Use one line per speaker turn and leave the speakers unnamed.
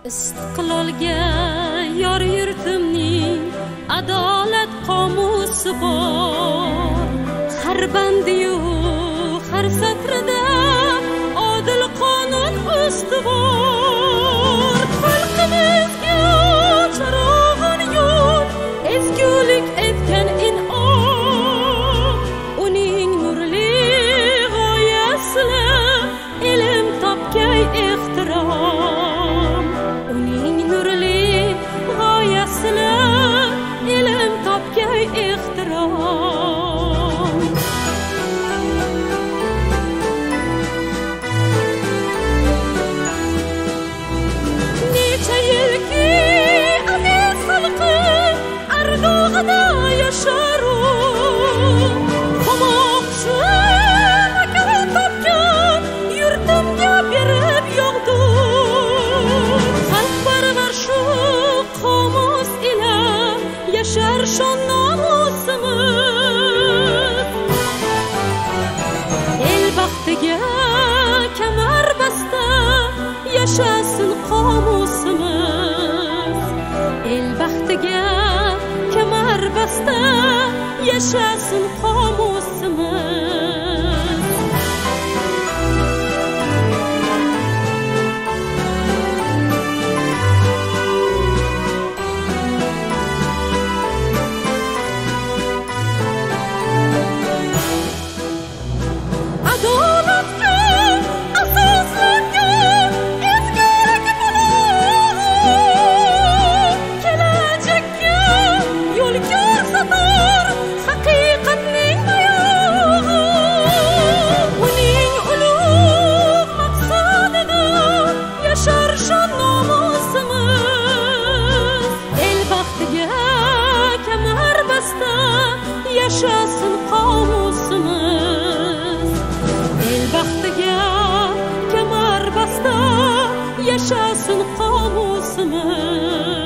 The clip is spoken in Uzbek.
Istiqlolga yor yurtimning adolat qomusi bor. Har bandiyu har satrida odil qonun ustuvor. Xalqimizga charog'on yo'l, ezgulik etgan in'om. Uning nurli g'oyasini ilm topgay ehtirom. Uning nurli g'oyasini ilm topgay ehtirom. Necha yilki aziz xalqi ardog'ida yashar u. Qamoqchi makon topgan yurtimga berib yog'du. Xalqparvar shu qomus ila yashar shon nomusimiz. El baxtiga kamar basta yashasin qomusimiz. El baxtiga kamar basta yashasin qomusimiz. Adolatga asoslangan ezgulik bulug'i, kelajakka yo'l ko'rsatar haqiqatning oyog'i. Uning ulug' maqsadida yashar shon nomusimiz. El baxtiga kamar basta yashasin qomusimiz. El baxtiga kamar basta yashasin qomusimiz.